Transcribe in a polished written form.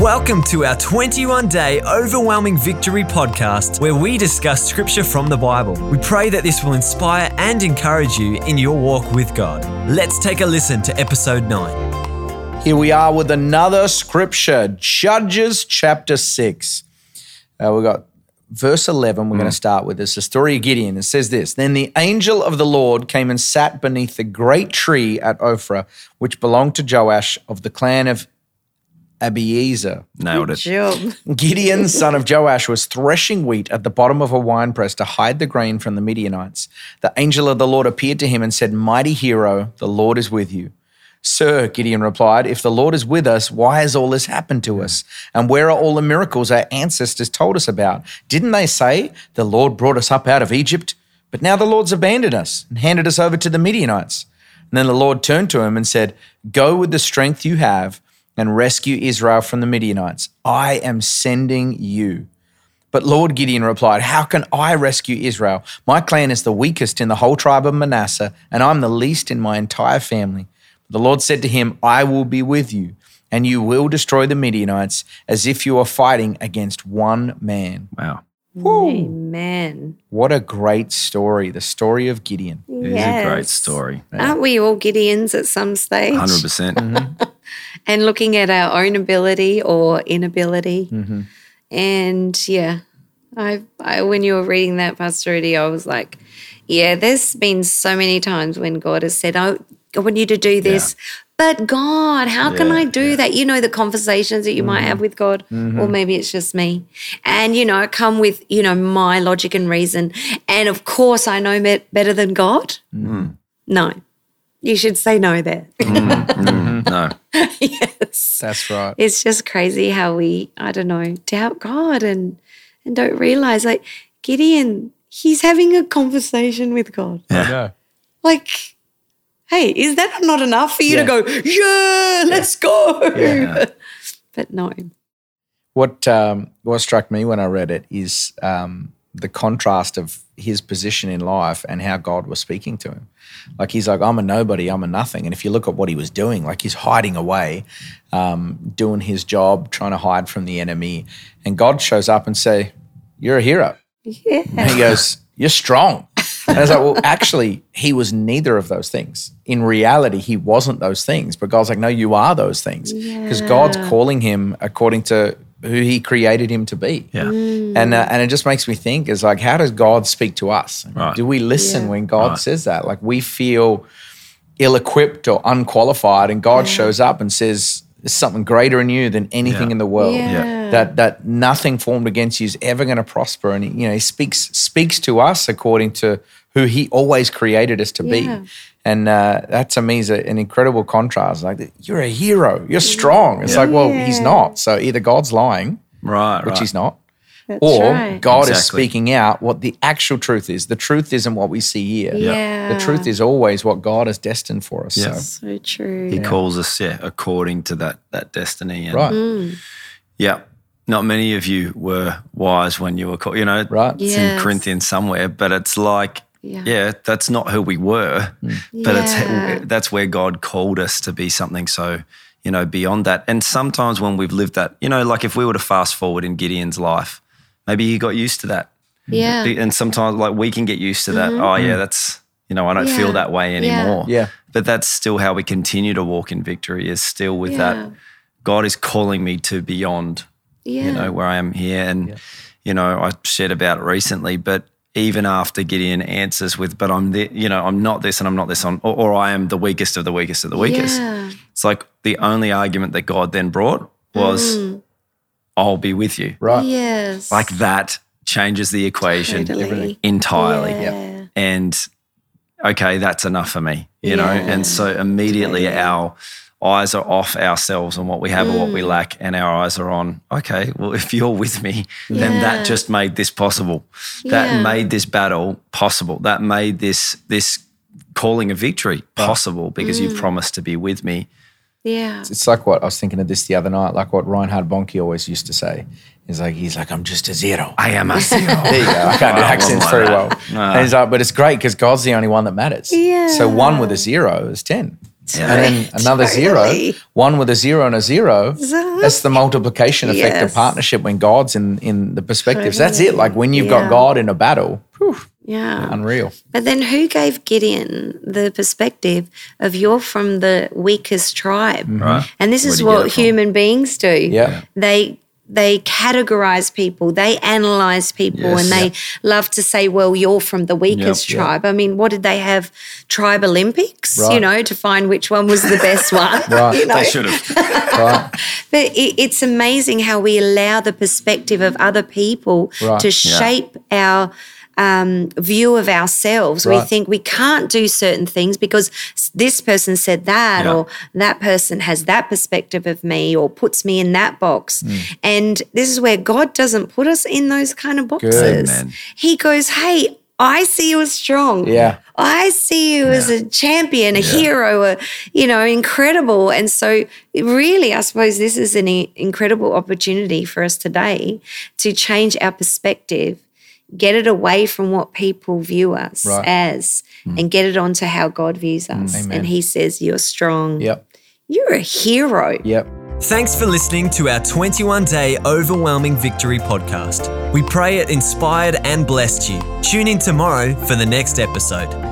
Welcome to our 21-day Overwhelming Victory podcast, where we discuss scripture from the Bible. We pray that this will inspire and encourage you in your walk with God. Let's take a listen to episode 9. Here we are with another scripture, Judges chapter 6. We've got verse 11 we're going to start with. It's the story of Gideon. It says this: Then the angel of the Lord came and sat beneath the great tree at Ophrah, which belonged to Joash of the clan of Abiezer. Nailed it. Gideon, son of Joash, was threshing wheat at the bottom of a winepress to hide the grain from the Midianites. The angel of the Lord appeared to him and said, Mighty hero, the Lord is with you. Sir, Gideon replied, if the Lord is with us, why has all this happened to us? And where are all the miracles our ancestors told us about? Didn't they say, the Lord brought us up out of Egypt? But now the Lord's abandoned us and handed us over to the Midianites. And then the Lord turned to him and said, Go with the strength you have and rescue Israel from the Midianites. I am sending you. But Lord, Gideon replied, how can I rescue Israel? My clan is the weakest in the whole tribe of Manasseh, and I'm the least in my entire family. The Lord said to him, I will be with you, and you will destroy the Midianites as if you are fighting against one man. Wow. Woo. Amen. What a great story, the story of Gideon. It is a great story. Aren't we all Gideons at some stage? 100%. And looking at our own ability or inability. And I when you were reading that, Pastor Eddie, I was like, there's been so many times when God has said, I want you to do this. But God, how can I do that? You know, the conversations that you might have with God, or maybe it's just me. And, I come with, my logic and reason. And of course I know better than God. No. You should say no there. No. Yes. That's right. It's just crazy how we, doubt God and don't realize, like, Gideon, he's having a conversation with God. I know. Like, hey, is that not enough for you to go, let's go? Yeah. But no. What struck me when I read it is the contrast of his position in life and how God was speaking to him. Like, he's like, I'm a nobody, I'm a nothing. And if you look at what he was doing, like, he's hiding away, doing his job, trying to hide from the enemy. And God shows up and say, you're a hero. Yeah. And he goes, you're strong. And I was like, well, actually, he was neither of those things. In reality, he wasn't those things. But God's like, no, you are those things. Because God's calling him according to who he created him to be. Yeah. And it just makes me think, is like, how does God speak to us? Right. Do we listen when God says that? Like, we feel ill-equipped or unqualified, and God shows up and says, there's something greater in you than anything in the world. That nothing formed against you is ever going to prosper. And he speaks to us according to who he always created us to be. And that to me is an incredible contrast. Like, you're a hero, you're strong. It's like, well, he's not. So either God's lying, which he's not, or God is speaking out what the actual truth is. The truth isn't what we see here. The truth is always what God has destined for us. So true. He calls us, according to that destiny. And not many of you were wise when you were called, it's in Corinthians somewhere, but it's like, that's not who we were, but that's where God called us to be something so, beyond that. And sometimes when we've lived that, like if we were to fast forward in Gideon's life, maybe he got used to that. Yeah. And sometimes like we can get used to that. Oh yeah, that's, I don't feel that way anymore. Yeah. But that's still how we continue to walk in victory, is still with that. God is calling me to beyond, where I am here. And, I shared about it recently, but even after Gideon answers with, but I'm not this and I'm not this, or I am the weakest of the weakest of the weakest. It's like the only argument that God then brought was, I'll be with you. Right. Yes. Like that changes the equation entirely. Yeah. And okay, that's enough for me, you know? And so immediately our eyes are off ourselves and what we have or what we lack, and our eyes are on, okay, well, if you're with me, then that just made this possible. That made this battle possible. That made this calling of victory possible because you've promised to be with me. Yeah. It's like what I was thinking of this the other night, like what Reinhard Bonnke always used to say. He's like, I'm just a zero. I am a zero. There you go. I can't do accents very well. And he's like, but it's great because God's the only one that matters. Yeah. So 1 with a 0 is 10. And then another zero, one with a zero and a zero. That's the multiplication effect of partnership when God's in the perspectives. That's it. Like when you've got God in a battle, unreal. But then who gave Gideon the perspective of you're from the weakest tribe? Right. And this is what human beings do. Yeah. They categorize people, they analyze people, and they love to say, well, you're from the weakest tribe. I mean, what did they have? Tribe Olympics, to find which one was the best one. They should have. But it's amazing how we allow the perspective of other people to shape our view of ourselves. We think we can't do certain things because this person said that, or that person has that perspective of me, or puts me in that box. And this is where God doesn't put us in those kind of boxes. He goes, hey, I see you as strong. I see you as a champion, a hero, incredible. And so really, I suppose this is an incredible opportunity for us today to change our perspective, get it away from what people view us as, and get it onto how God views us. Amen. And he says, you're strong. Yep. You're a hero. Yep. Thanks for listening to our 21-day Overwhelming Victory podcast. We pray it inspired and blessed you. Tune in tomorrow for the next episode.